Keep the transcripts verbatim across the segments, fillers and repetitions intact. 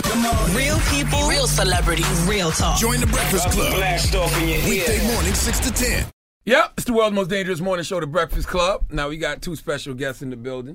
Real people, real celebrities, real talk. Join the Breakfast Club. Blast off in your ear. Weekday morning, six to ten. Yep, it's the world's most dangerous morning show, The Breakfast Club. Now we got two special guests in the building.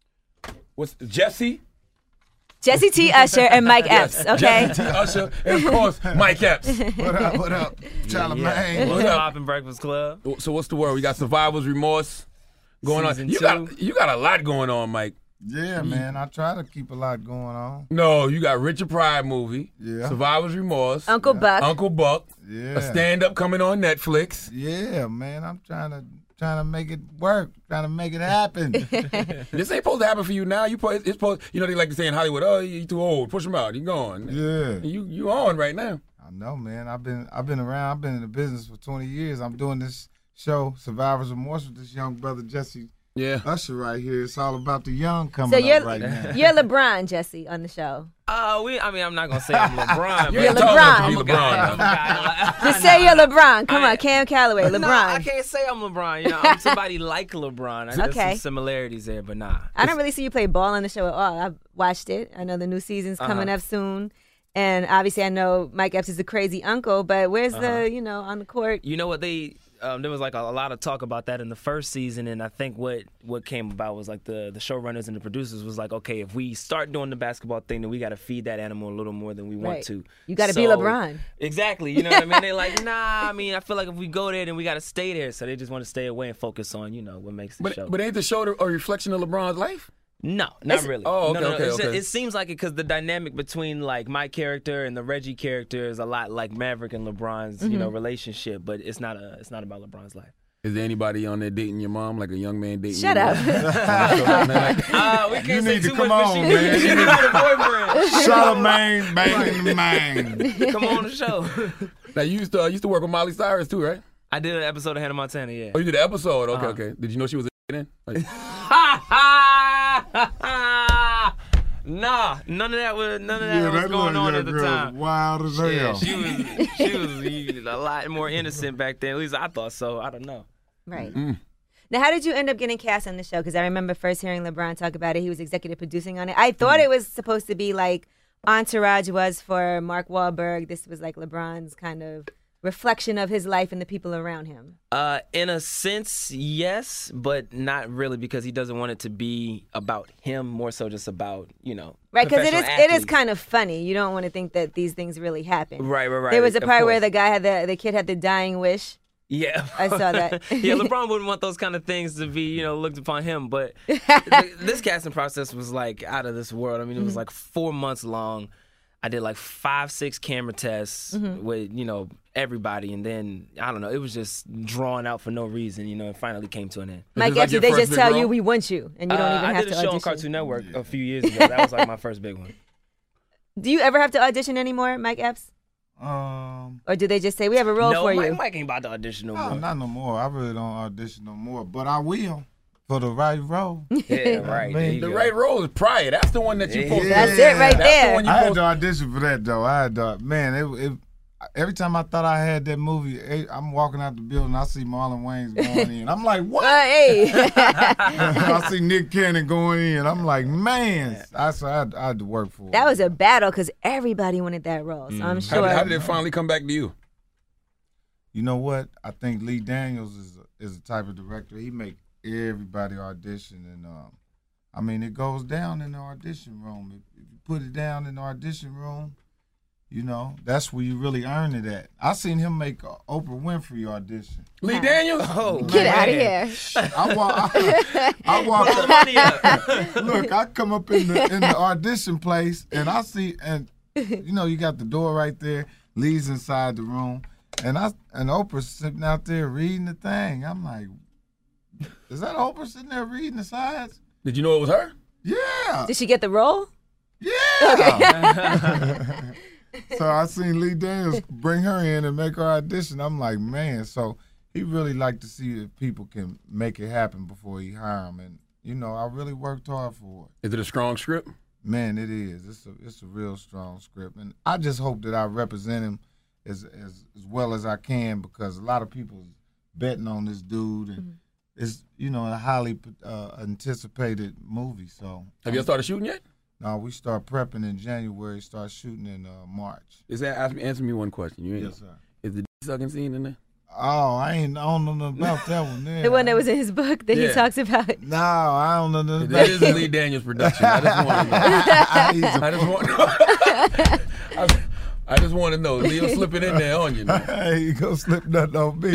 What's Jesse? Jesse T. Usher and Mike Yes, Epps, okay? Jesse T. Usher and, of course, Mike Epps. What up, what up? Charlamagne. Yeah. What up? Poppin' Breakfast Club. So what's the word? We got survivor's remorse going Season on. You two. got you got a lot going on, Mike. Yeah, man, I try to keep a lot going on. No, you got Richard Pryor movie, Yeah. Survivor's Remorse, Uncle Buck. Uncle Buck, Yeah. a stand-up coming on Netflix. Yeah, man, I'm trying to trying to make it work, trying to make it happen. This ain't supposed to happen for you now. You po- it's supposed, you know, they like to say in Hollywood, oh, you too old, push him out, you gone. Yeah. You you on right now. I know, man. I've been I've been around. I've been in the business for twenty years. I'm doing this show, Survivor's Remorse, with this young brother Jesse Yeah. Usher right here. It's all about the young coming So you're up right now. you're LeBron, Jesse, on the show. Uh, we. I mean, I'm not gonna say I'm LeBron. You but ain't tall enough to LeBron. be I'm a guy. I'm LeBron. a guy. Just say you're LeBron. Come I- on, Cam Calloway, LeBron. No, I can't say I'm LeBron. You know, I'm somebody like LeBron. There's Okay. some similarities there, but nah. I don't really see you play ball on the show at all. I've watched it. I know the new season's coming Uh-huh. up soon. And obviously I know Mike Epps is a crazy uncle, but where's Uh-huh. the, you know, on the court? You know what they? Um, there was like a, a lot of talk about that in the first season, and I think what what came about was like the the showrunners and the producers was like, okay, if we start doing the basketball thing, then we got to feed that animal a little more than we want Right. to. You got to be So- LeBron. Exactly. You know what I mean? They're like, nah. I mean, I feel like if we go there, then we got to stay there. So they just want to stay away and focus on, you know, what makes the show. But but ain't the show a reflection of LeBron's life? No, not It's- really. Oh, no, okay, no, no. okay, It's just- okay. it seems like it because the dynamic between like my character and the Reggie character is a lot like Maverick and LeBron's, you know, relationship. But it's not a, it's not about LeBron's life. Is there anybody on there dating your mom, like a young man dating Shut your up. mom? Man, like, Uh, we can't You say need to too come much, on, but she, man. she You got a boyfriend. Charlamagne, bang the man. Come on the show. now you used to uh, used to work with Miley Cyrus too, right? I did an episode of Hannah Montana. Yeah. Oh, you did the episode. Okay, Uh-huh. okay. Did you know she was a then? Like, Nah, none of that was none of that Yeah, was that going little on young at the girl time. was wild as Yeah, hell. she was she was a lot more innocent back then. At least I thought so. I don't know. Right. Mm. Now, how did you end up getting cast on the show? Because I remember first hearing LeBron talk about it. He was executive producing on it. I thought it was supposed to be like Entourage was for Mark Wahlberg. This was like LeBron's kind of reflection of his life and the people around him. Uh, in a sense, yes, but not really because he doesn't want it to be about him. More so, just about you know, Right, because it is professional it is athletes. kind of funny. You don't want to think that these things really happen. Right, right, right. There was a of part where course. the guy had the the kid had the dying wish. Yeah, I saw that. yeah, LeBron wouldn't want those kind of things to be, you know, looked upon him. But th- this casting process was like out of this world. I mean, it was like four months long. I did like five, six camera tests with, you know, everybody, and then I don't know. It was just drawn out for no reason. You know, it finally came to an end. Mike this like Epps, your they first just big tell role? you we want you, and you don't Uh, even I have did to a show audition. on Cartoon Network a few years ago. That was like my first big one. Do you ever have to audition anymore, Mike Epps? Um, Or do they just say, we have a role no, for Mike, you? Mike ain't about to audition no no, more. not no more. I really don't audition no more, but I will for the right role. Yeah, right. There you the go. right role is Pryor. That's the one that you Yeah. supposed to That's it right That's the there. one you I had supposed to audition for that though. I had to, man. It, it every time I thought I had that movie, eh, I'm walking out the building, I see Marlon Wayans going in. I'm like, what? Uh, hey. I see Nick Cannon going in. I'm like, man. I so I had, I had to work for it. That was a battle because everybody wanted that role. So I'm How sure. did, how did it finally come back to you? You know what? I think Lee Daniels is a, is a type of director. He make everybody audition, and um, I mean it goes down in the audition room. If, if you put it down in the audition room, you know that's where you really earn it at. I seen him make a Oprah Winfrey audition. Lee Daniels? Oh, Get man. out of here. I walk. I, I walk. Put the money up. Look, I come up in the in the audition place, and I see, and you know, you got the door right there. Lee's inside the room, and I and Oprah's sitting out there reading the thing. I'm like, is that Oprah sitting there reading the sides? Did you know it was her? Yeah, Did she get the role? yeah. So I seen Lee Daniels bring her in and make her audition. I'm like, man. So he really liked to see if people can make it happen before he hire him, and you know, I really worked hard for it. Is it a strong script? Man, it is. It's a it's a real strong script, and I just hope that I represent him as as as well as I can because a lot of people betting on this dude, and Mm-hmm. it's you know a highly uh, anticipated movie. So Have you started shooting yet? No, we start prepping in January, start shooting in uh, March. Is that ask me answer me one question? You ain't, Yes, sir. Is the sucking scene in there? Oh, I ain't I don't know nothing about that one. There. The one that was in his book that Yeah. he talks about. No, I don't know nothing That about is that. Lee Daniels production. I just want to know. He's a I just want. I, I just want to know. Leo slipping in there on you. Man. Hey, you gonna slip nothing on me.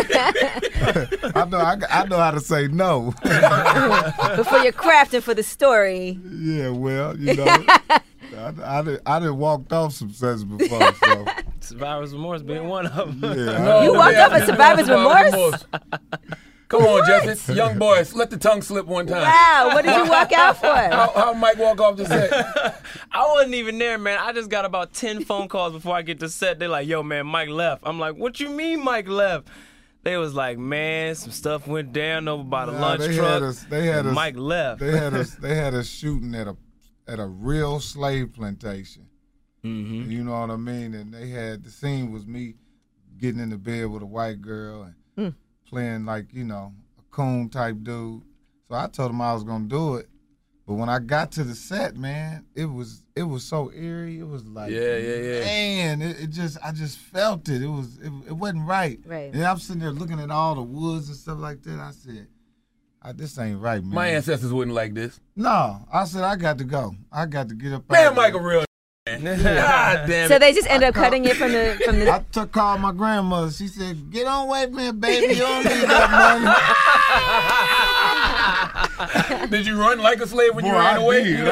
I know I, I know how to say no. But for your craft and for the story. Yeah, well, you know, I, I, done, I done walked off some sets before, so Survivor's Remorse being one of them. yeah. No, You walked yeah, off a survivor's remorse? Come on, Jesse. Young boys, let the tongue slip one time. Wow, what did you walk out for? How, how Mike walk off the set? I wasn't even there, man. I just got about ten phone calls before I get to set. They're like, yo, man, Mike left. I'm like, what you mean Mike left? They was like, man, some stuff went down over by the Nah, lunch they truck. had us. They had and us. Mike left. They had us. They had us shooting at a at a real slave plantation. Mm-hmm. You know what I mean? And they had the scene was me getting in the bed with a white girl and playing like you know a coon type dude. So I told him I was gonna do it. But when I got to the set, man, it was it was so eerie. It was like, Yeah, yeah, yeah. man, it, it just I just felt it. It was it, it wasn't right. Right. And I'm sitting there looking at all the woods and stuff like that. I said, I, this ain't right, man. My ancestors wouldn't like this. No, I said I got to go. I got to get up. Man, out Mike a of real man. God damn So it. they just end up cutting it from the from there. the. I took called my grandmother. She said, "Get on away from me, baby. You don't need that money." Did you run like a slave when you Boy, ran I away? did.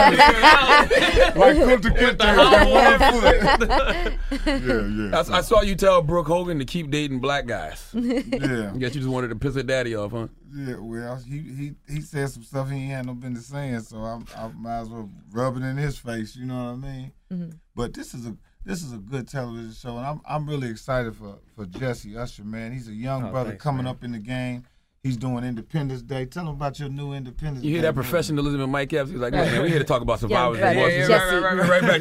I was running. Like Kunta Kinte with one foot. Yeah, yeah. I, I saw you tell Brooke Hogan to keep dating black guys. Yeah. I guess you just wanted to piss her daddy off, huh? Yeah, well, he, he he said some stuff he ain't had no business saying, so I, I might as well rub it in his face. You know what I mean? Mm-hmm. But this is a this is a good television show, and I'm I'm really excited for, for Jesse Usher, man. He's a young Oh, brother thanks, coming man. up in the game. He's doing Independence Day. Tell him about your new Independence You hear Day that movie. professionalism in Mike Epps? He's like, look, man, we here to talk about survivors. brother, remorse. yeah, right, right, right, right, right back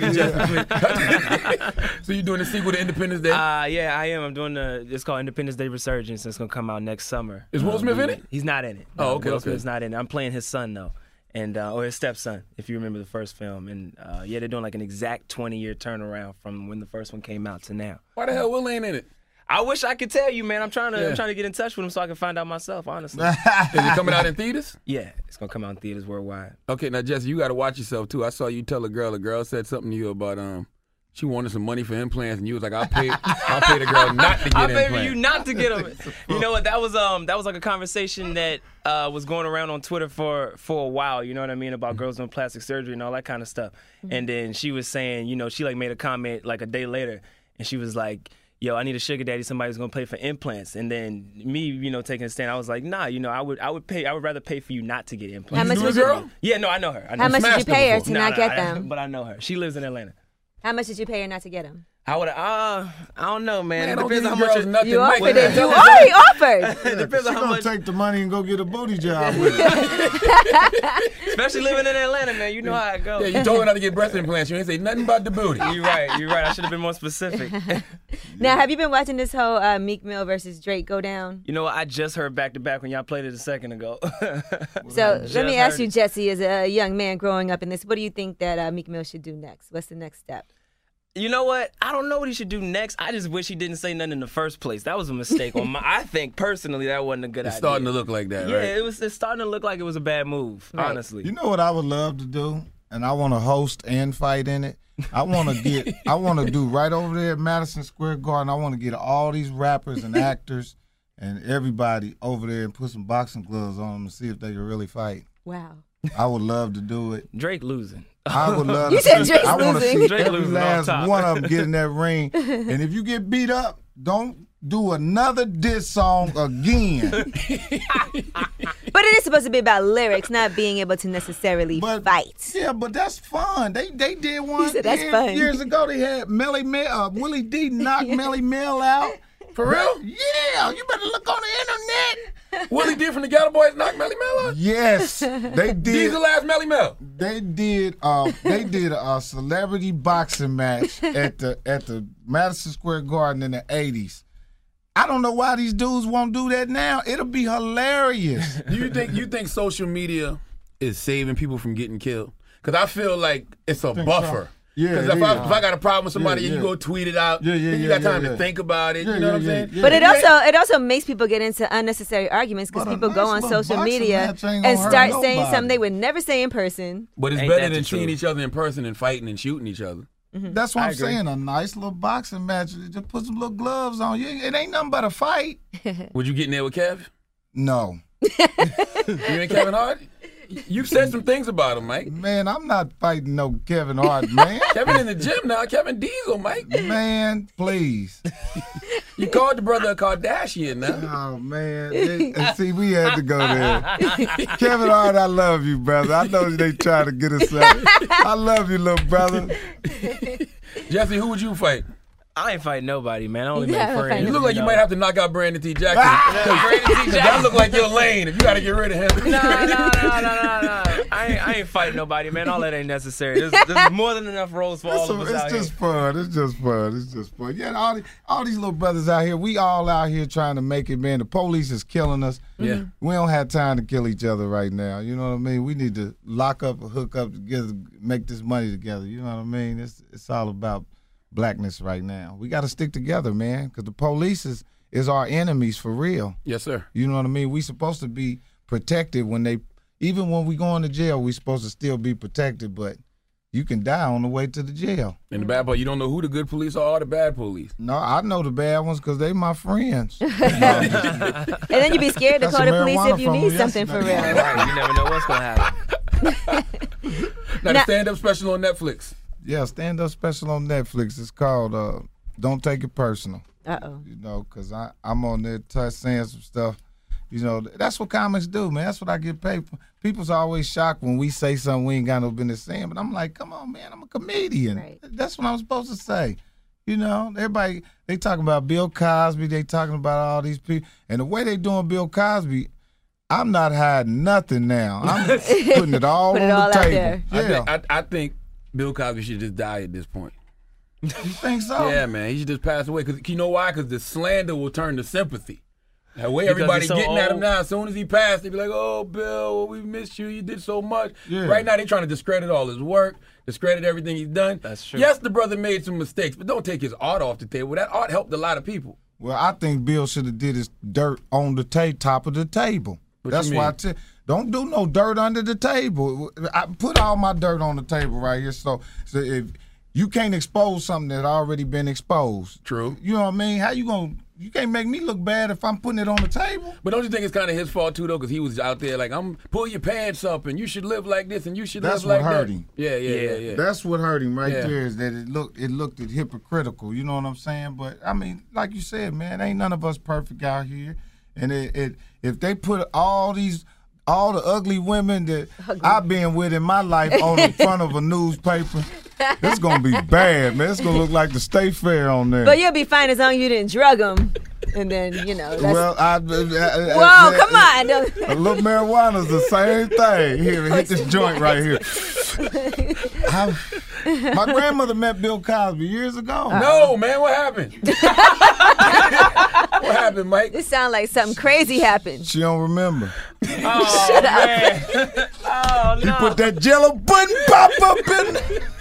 to Jesse. So you doing the sequel to Independence Day? Uh, yeah, I am. I'm doing the. It's called Independence Day Resurgence. It's gonna come out next summer. Is Will Uh, Smith in it? He's not in it. Oh, No, okay, Will okay. Smith's not in it. I'm playing his son though, and uh, or his stepson, if you remember the first film. And uh, yeah, they're doing like an exact twenty year turnaround from when the first one came out to now. Why the hell Will ain't in it? I wish I could tell you, man. I'm trying to. Yeah. I'm trying to get in touch with him so I can find out myself. Honestly. Is it coming out in theaters? Yeah, it's gonna come out in theaters worldwide. Okay, now Jesse, you got to watch yourself too. I saw you tell a girl. A girl said something to you about um, she wanted some money for implants, and you was like, "I'll pay, I'll pay the girl not to get I implants." favor you not to get them. You know what? That was um that was like a conversation that uh, was going around on Twitter for for a while. You know what I mean, about girls doing plastic surgery and all that kind of stuff. And then she was saying, you know, she like made a comment like a day later, and she was like, yo, I need a sugar daddy, somebody who's gonna pay for implants. And then me, you know, taking a stand, I was like, nah, you know, I would I would pay I would rather pay for you not to get implants. How much knew was the you? girl? Yeah, no, I know her. I know How much did you smashed her pay her before. to No, not no, get I- them? But I know her. She lives in Atlanta. How much did you pay her not to get them? I would uh I don't know, man. Man, it don't depends give on these how much girls it, nothing. You Mike, offered what it. the You hell? already offered. it depends She on how gonna much. take the money and go get a booty job with it. Especially living in Atlanta, man. You know how it goes. Yeah, you told her not to get breast implants. You ain't say nothing about the booty. You're right. You're right. I should have been more specific. Now, have you been watching this whole uh, Meek Mill versus Drake go down? You know what? I just heard back to back when y'all played it a second ago. So Just let me ask heard you, it. Jesse, as a young man growing up in this, what do you think that uh, Meek Mill should do next? What's the next step? You know what? I don't know what he should do next. I just wish he didn't say nothing in the first place. That was a mistake on my. I think personally that wasn't a good It's idea. starting to look like that, Yeah, right? it was. It's starting to look like it was a bad move. Right. Honestly. You know what I would love to do, and I want to host and fight in it. I want to get, I want to do right over there at Madison Square Garden. I want to get all these rappers and actors and everybody over there and put some boxing gloves on them and see if they can really fight. Wow. I would love to do it. Drake losing. I would love You to said see, Drake's I want to losing. see Drake every losing off last top. one of them get in that ring. And if you get beat up, don't do another diss song again. But it is supposed to be about lyrics, not being able to necessarily But- fight. Yeah, but that's fun. They they did one said that's years, fun. years ago. They had Melly Mel, uh, Willie D knock Melly Mel out. For real? Yeah, you better look on the internet. Willie D from the Ghetto Boys knocked Melly Mel out? Yes, they did. Diesel ass Melly Mel. They did. Uh, they did a celebrity boxing match at the at the Madison Square Garden in the eighties. I don't know why these dudes won't do that now. It'll be hilarious. Do you think you think social media is saving people from getting killed? Because I feel like it's a think buffer. so. Yeah, Because it if, I, is. if I got a problem with somebody Yeah, and you yeah. go tweet it out, Yeah, yeah, then you yeah, got time yeah, to yeah. think about it. Yeah, you know yeah, what I'm yeah, saying? yeah. But it Yeah. also it also makes people get into unnecessary arguments because But a people go nice on little social boxing media match ain't and gonna start hurt saying nobody. something they would never say in person. But it's Ain't better that than the seeing truth? each other in person and fighting and shooting each other. That's what I I'm agree. saying. A nice little boxing match. Just put some little gloves on. You, it ain't nothing but a fight. Would you get in there with Kev? No. You and Kevin Hart? You've said some things about him, Mike. Man, I'm not fighting no Kevin Hart, man. Kevin in the gym now. Kevin Diesel, Mike. Man, please. You called the brother a Kardashian now. Oh, man. They- and see, we had to go there. Kevin Hart, I love you, brother. I know they trying to get us up. I love you, little brother. Jesse, who would you fight? I ain't fighting nobody, man. I only Yeah, make I'm friends. fighting You look like you know. might have to knock out Brandon T. Jackson. Brandon T. Because that look like your lane. If you got to get rid of him. No, no, no, no, no, no. I ain't, I ain't fighting nobody, man. All that ain't necessary. There's, there's more than enough roles for all It's, of us it's out just here. fun. It's just fun. It's just fun. Yeah, all, the, all these little brothers out here, we all out here trying to make it, man. The police is killing us. Yeah. We don't have time to kill each other right now. You know what I mean? We need to lock up or hook up together, make this money together. You know what I mean? It's it's all about blackness right now. We got to stick together, man, because the police is, is our enemies for real. Yes, sir. You know what I mean? We supposed to be protected when they, even when we go into jail, we supposed to still be protected, but you can die on the way to the jail. And the bad part, you don't know who the good police are or the bad police. No, I know the bad ones because they my friends. And then you'd be scared to Got call some the police marijuana if you from need them something for yesterday. real. Right, you never know what's going to happen. Now, the Now- stand-up special on Netflix. Yeah, stand-up special on Netflix. It's called uh, Don't Take It Personal. Uh-oh. You know, because I'm on there touch saying some stuff. You know, that's what comics do, man. That's what I get paid for. People's always shocked when we say something we ain't got no business saying, but I'm like, come on, man, I'm a comedian. Right. That's what I'm supposed to say. You know, everybody, they talking about Bill Cosby. They talking about all these people. And the way they doing Bill Cosby, I'm not hiding nothing now. I'm putting it all Put on it all the out table. there. I, Yeah. think, I, I think Bill Cosby should just die at this point. You think so? Yeah, man. He should just pass away. Cause you know why? Because the slander will turn to sympathy. The way Because everybody's he's so getting at him old. now, as soon as he passed, they be like, oh, Bill, we missed you. You did so much. Yeah. Right now, they trying to discredit all his work, discredit everything he's done. That's true. Yes, the brother made some mistakes, but don't take his art off the table. That art helped a lot of people. Well, I think Bill should have did his dirt on the ta- top of the table. What That's you why I mean? tell don't do no dirt under the table. I put all my dirt on the table right here. So, so if you can't expose something that already been exposed, True. you know what I mean? How you gonna? You can't make me look bad if I'm putting it on the table. But don't you think it's kind of his fault, too, though? Because he was out there like, I'm pull your pants up and you should live like this and you should That's live what like hurt that. him. Yeah, yeah, yeah, Yeah. yeah. That's what hurt him right Yeah. there is that it looked it looked it hypocritical. You know what I'm saying? But I mean, like you said, man, ain't none of us perfect out here. And it, it if they put all these all the ugly women that I've been with in my life on the front of a newspaper, it's gonna be bad, man. It's gonna look like the State Fair on there. But you'll be fine as long as you didn't drug them. And then, you know, that's... well, I, I, I, Whoa, come on. Don't- A little marijuana's the same thing. Here, hit this joint right here. I- my grandmother met Bill Cosby years ago. No, man, what happened? What happened, Mike? This sounds like something crazy happened. She don't remember. Oh, Shut up. man. Oh, He no. put that jello pudding pop up in.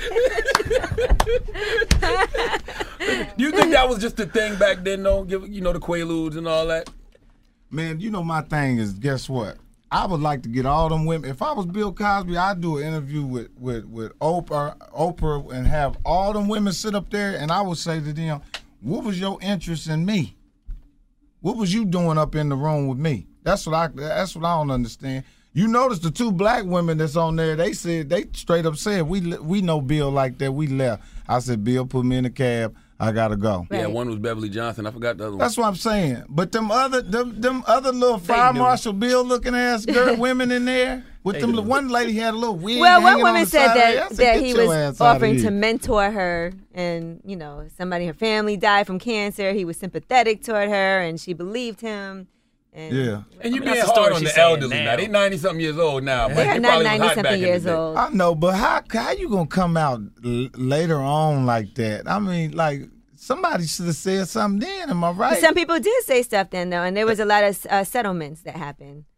Do you think that was just a thing back then, though? Give you know the Quaaludes and all that. Man, you know my thing is, guess what? I would like to get all them women. If I was Bill Cosby, I'd do an interview with with with Oprah, Oprah, and have all them women sit up there, and I would say to them, "What was your interest in me? What was you doing up in the room with me?" That's what I. That's what I don't understand. You notice the two black women that's on there. They said they straight up said we we know Bill like that. We left. I said, Bill, put me in a cab. I gotta go. Yeah, Right. one was Beverly Johnson. I forgot the other one. That's what I'm saying. But them other them, them other little fire knew. marshal Bill looking ass girl women in there with They them. knew. One lady had a little wig. Well, one hanging on woman the said side of her. I that, said, that "Get he your was ass out of offering to here." mentor her, and you know, somebody in her family died from cancer. He was sympathetic toward her, and she believed him. And Yeah. and you I mean, being that's the hard story on the she's saying elderly now. now. They ninety something years old now. but They're they not probably was hot ninety back something in the years day. old. I know, but how how you gonna come out l- later on like that? I mean, like somebody should have said something then. Am I right? Some people did say stuff then, though, and there was a lot of uh, settlements that happened.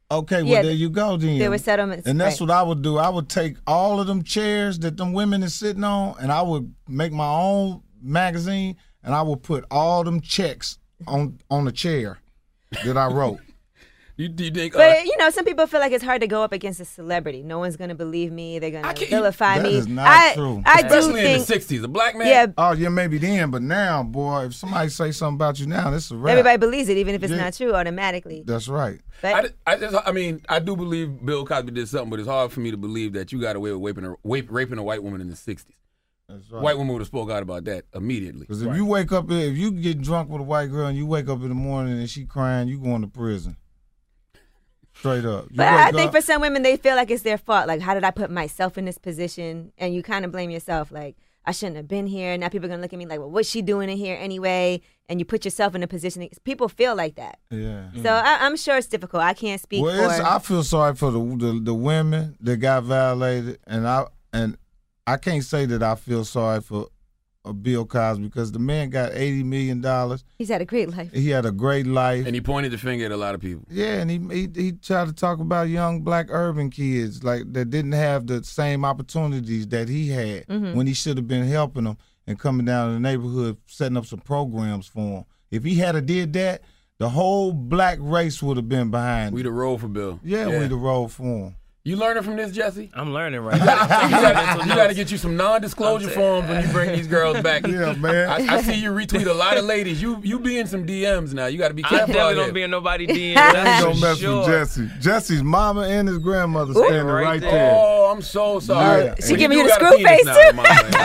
Okay, well Yeah, there you go then. there were settlements, and that's right. what I would do. I would take all of them chairs that them women is sitting on, and I would make my own magazine, and I would put all them checks on on the chair that I wrote. You, do you think? Uh, But you know, some people feel like it's hard to go up against a celebrity. No one's gonna believe me. They're gonna can't- vilify That me. is not I, true. I do especially in the think, sixties, a black man. yeah, Oh yeah, maybe then, but now, boy, if somebody say something about you now, this is a wrap. everybody believes it, even if it's Yeah. not true, automatically. That's right. But I, I just, I mean, I do believe Bill Cosby did something, but it's hard for me to believe that you got away with raping a, rape, raping a white woman in the sixties. That's right. White woman would have spoke out about that immediately. Because if you wake up, if you get drunk with a white girl and you wake up in the morning and she crying, you going to prison. Straight up. You But I wake think up- for some women, they feel like it's their fault. Like, how did I put myself in this position? And you kind of blame yourself. Like, I shouldn't have been here. Now people are going to look at me like, well, what's she doing in here anyway? And you put yourself in a position. People feel like that. Yeah. So I, I'm sure it's difficult. I can't speak Well, it's, for. I feel sorry for the, the the women that got violated, and I and I can't say that I feel sorry for uh, Bill Cosby because the man got eighty million dollars. He's had a great life. He had a great life. And he pointed the finger at a lot of people. Yeah, and he, he he tried to talk about young black urban kids like that didn't have the same opportunities that he had when he should have been helping them and coming down to the neighborhood, setting up some programs for them. If he had a did that, the whole black race would have been behind We him. the roll for Bill. Yeah, we'd have rolled for him. You learning from this, Jesse? I'm learning right now. You gotta, you gotta get you some non-disclosure forms when you bring these girls back. Yeah, man. I, I see you retweet a lot of ladies. You you be in some D Ms now. You got to be I careful out definitely here. don't be in nobody D M. I ain't That's gonna for mess sure. with Jesse. Jesse's mama and his grandmother standing Right right, there. there. Oh, I'm so sorry. Yeah. She Well, giving do you the got a screw penis face, now, too.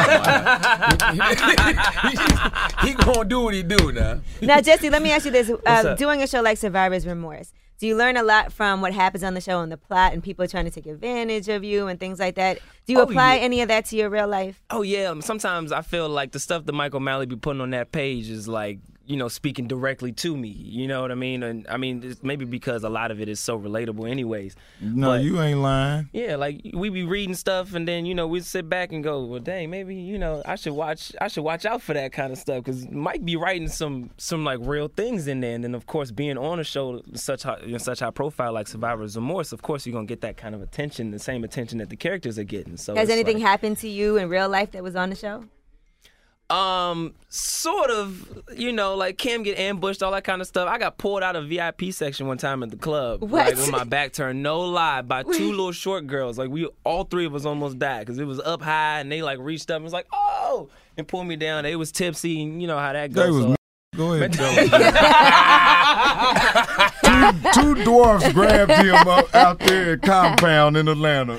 mama. he, he gonna do what he do now. Now, Jesse, let me ask you this. Uh, up? doing a show like Survivor's Remorse, do you learn a lot from what happens on the show and the plot and people trying to take advantage of you and things like that? Do you Oh, apply yeah. any of that to your real life? Oh yeah, um, sometimes I feel like the stuff that Mike O'Malley be putting on that page is like, you know, speaking directly to me. You know what I mean? And I mean, it's maybe because a lot of it is so relatable, anyways. No, But- you ain't lying. Yeah, like we be reading stuff, and then you know we sit back and go, well, dang, maybe you know I should watch, I should watch out for that kind of stuff because Mike be writing some, some like real things in there, and then of course being on a show such high, you know, such high profile like Survivor's Remorse, of course you're gonna get that kind of attention, the same attention that the characters are getting. So Has it's anything like, happened to you in real life that was on the show? Um, sort of, you know, like Cam get ambushed, all that kind of stuff. I got pulled out of V I P section one time at the club. What? Like, with my back turned, no lie, by two little short girls. Like, we, all three of us almost died because it was up high and they, like, reached up and was like, oh, and pulled me down. They was tipsy and you know how that goes. They was so- Go ahead, tell us. two, two dwarfs grabbed him up out there at Compound in Atlanta.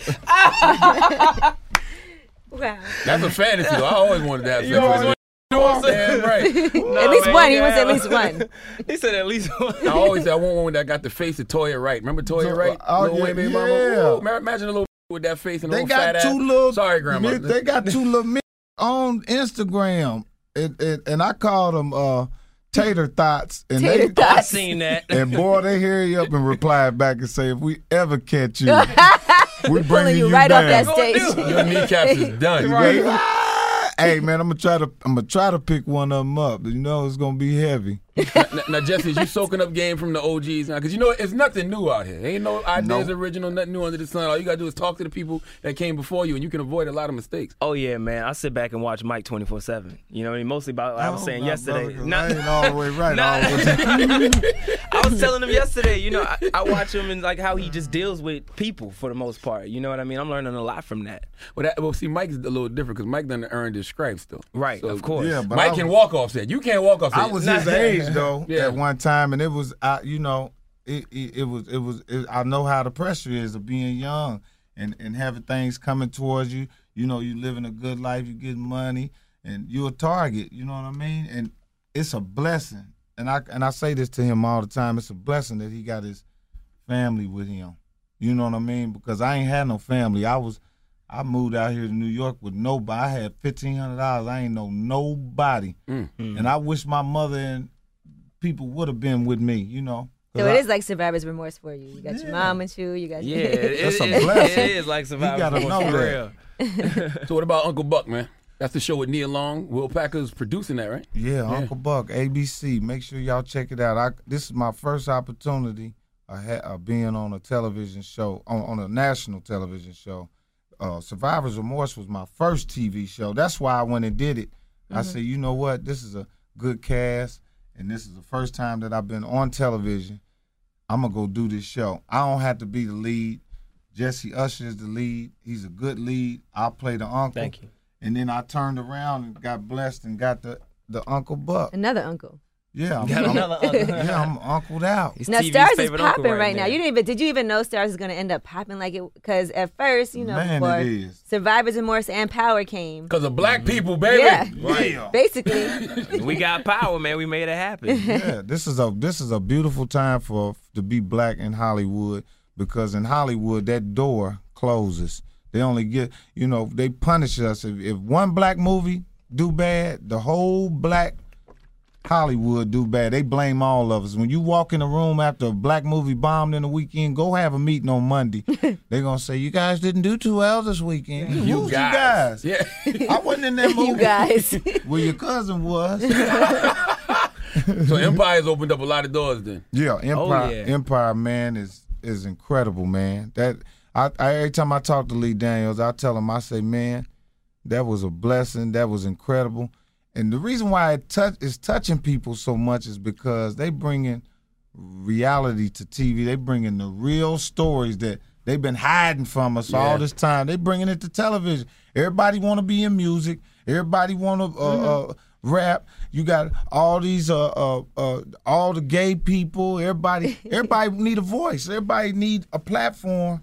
Wow. That's a fantasy, though. I always wanted to have sex always with him. Damn right. Nah, At least man, one. He yeah, wants at like- least one. He said at least one. I always said I want one that got the face of Toya Wright. Remember Toya So, Wright? oh, Lil yeah, Wayne baby yeah. mama. Ooh, ma- imagine a little with that face and a They little fat got two ass. little. Sorry, grandma. They got two little men on Instagram, and, and, and I call them uh, tater thoughts. And Tater they, thoughts. I seen that. And boy, they hurry up and reply back and say, if we ever catch you, we Pulling bringing you you right off down. that stage. Your kneecaps is done. Right. Ah, hey man, I'm gonna try to I'm gonna try to pick one of them up. You know it's gonna be heavy. now, now, Jesse, is you soaking up game from the O Gs now? Because you know it's nothing new out here. Ain't no ideas Nope. original, nothing new under the sun. All you got to do is talk to the people that came before you, and you can avoid a lot of mistakes. Oh yeah, man. I sit back and watch Mike twenty-four seven. You know what I mean? Mostly about I was Oh, saying nah, yesterday. brother, 'cause Not- I ain't all the way right. Nah. all the way. I was telling him yesterday, you know, I, I watch him and like how he just deals with people for the most part. You know what I mean? I'm learning a lot from that. Well, that, well see, Mike's a little different because Mike done earned his stripes, though. Right, So, of course. Yeah, but Mike I can was- walk off set. You can't walk off set. I was his age though Yeah. at one time, and it was I, you know, it, it, it was it was it, I know how the pressure is of being young and and having things coming towards you. You know, you living a good life, you getting money, and you're a target. You know what I mean? And it's a blessing. And I and I say this to him all the time. It's a blessing that he got his family with him. You know what I mean? Because I ain't had no family. I was. I moved out here to New York with nobody. I had fifteen hundred dollars. I ain't know nobody. Mm. And I wish my mother and people would have been with me, you know. 'Cause So it I- is like Survivor's Remorse for you. You got your mom with you. You got Yeah, it, That's it, a it- blessing. it is like surviving. gotta for know real. that. So what about Uncle Buck, man? That's the show with Nia Long. Will Packer's producing that, right? Yeah, Uncle Buck, A B C. Make sure y'all check it out. I, this is my first opportunity uh, ha- uh, being on a television show, on, on a national television show. Uh, Survivor's Remorse was my first T V show. That's why I went and did it. Mm-hmm. I said, you know what? This is a good cast, and this is the first time that I've been on television. I'm going to go do this show. I don't have to be the lead. Jesse Usher is the lead. He's a good lead. I'll play the uncle. Thank you. And then I turned around and got blessed and got the, the Uncle Buck. Another uncle. Yeah, I'm, Got I'm, another uncle. yeah, I'm uncled out. He's Now T V's Stars is favorite uncle popping right now. now. You didn't even did you even know Stars is gonna end up popping like it? Because at first, you know, Man, before it is. Survivor's Remorse and Power came. Because of black people, baby. Yeah, Yeah. basically. We got power, man. We made it happen. Yeah, this is a this is a beautiful time for to be black in Hollywood, because in Hollywood that door closes. They only get, you know, they punish us if, if one black movie do bad, the whole black Hollywood do bad. They blame all of us. When you walk in a room after a black movie bombed in the weekend, go have a meeting on Monday. They're gonna say, you guys didn't do too well this weekend. You Who's guys. you guys? Yeah. I wasn't in that movie. You guys. Well, your cousin was. So Empire's opened up a lot of doors then. Yeah, Empire, yeah. Empire, man, is is incredible, man. That I, I every time I talk to Lee Daniels, I tell him, I say, man, that was a blessing. That was incredible. And the reason why it touch is touching people so much is because they bringing reality to T V. They bringing the real stories that they've been hiding from us Yeah. all this time. They bringing it to television. Everybody want to be in music. Everybody want to uh, Mm-hmm. uh, rap. You got all these uh, uh uh all the gay people. Everybody everybody need a voice. Everybody need a platform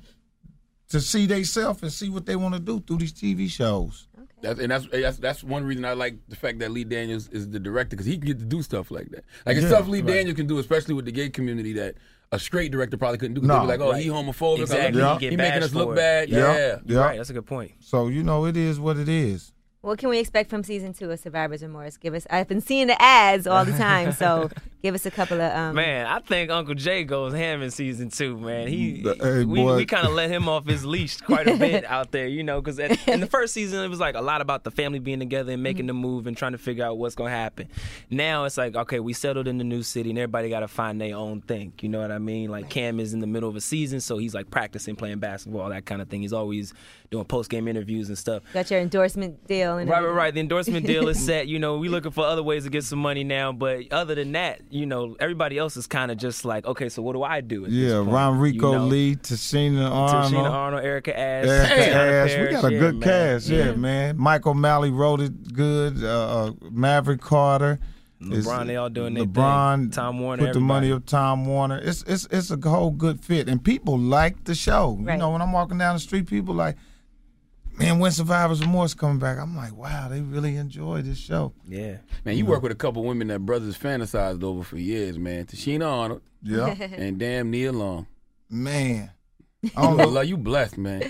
to see themselves and see what they want to do through these T V shows. That's, and that's, that's that's one reason I like the fact that Lee Daniels is the director, because he can get to do stuff like that. Like it's Yeah, stuff Lee right. Daniels can do, especially with the gay community, that a straight director probably couldn't do. 'Cause No, they'd be like, oh, right. he homophobic. Exactly. Yeah. You get He making bashed us look for it. bad. Yeah. Yeah. Yeah. Right, that's a good point. So you know it is what it is. What can we expect from season two of Survivor's Remorse? Give us. I've been seeing the ads all the time, so give us a couple of. Um, Man, I think Uncle Jay goes ham in season two, man. He, Hey, we, boy. we kind of let him off his leash quite a bit out there, you know, because in the first season, it was like a lot about the family being together and making the move and trying to figure out what's going to happen. Now it's like, okay, we settled in the new city and everybody got to find their own thing. You know what I mean? Like Cam is in the middle of a season, so he's like practicing playing basketball, that kind of thing. He's always doing post-game interviews and stuff. Got your endorsement deal and Right, right, everything. right. The endorsement deal is set. You know, we looking for other ways to get some money now. But other than that, you know, everybody else is kind of just like, okay, so what do I do? At Yeah, this point? Ron Rico you know? Lee, Tashina Arnold, Tashina Arnold, Erica Ash, Erica Tiana Ash. We Parrish. got a Yeah, good man. cast, yeah, man. Mike O'Malley wrote it good. Uh, uh, Maverick Carter. is- LeBron, they all doing their LeBron, thing. Tom Warner, put the money everybody. of Tom Warner. It's it's it's a whole good fit, and people like the show. You Right. know, when I'm walking down the street, people like, man, when Survivor's Remorse coming back? I'm like, wow, they really enjoy this show. Yeah. Man, you work with a couple women that brothers fantasized over for years, man. Tashina Arnold Yeah, and damn Nia Long. man. I You don't know. love you blessed, man.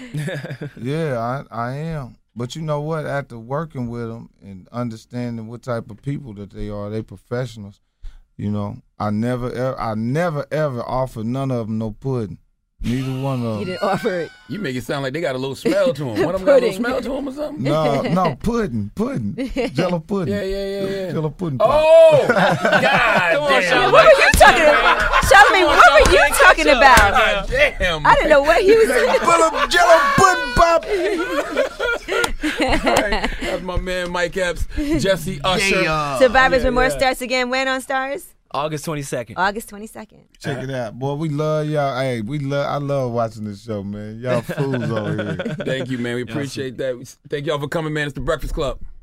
Yeah, I, I am. But you know what? After working with them and understanding what type of people that they are, they professionals. You know, I never, ever, I never ever offered none of them no pudding. Neither one of You them. didn't offer it. You make it sound like they got a little smell to them. One of them got a little Pudding. smell to them or something? No, no pudding, pudding, Jello pudding. Yeah, yeah, yeah, yeah. Jello pudding. pop. Oh, God Come on, damn. Sean. What were you talking about? Charlamagne, what were you talking about? God damn. I didn't know what he was Put a Jello pudding pop. That's my man Mike Epps, Jesse Usher. Survivor's Yeah, Remorse yeah. starts again when on Stars? August twenty-second. August twenty-second. Check it out, boy. We love y'all. Hey, we love. I love watching this show, man. Y'all fools over here. Thank you, man. We appreciate that. Thank y'all for coming, man. It's the Breakfast Club.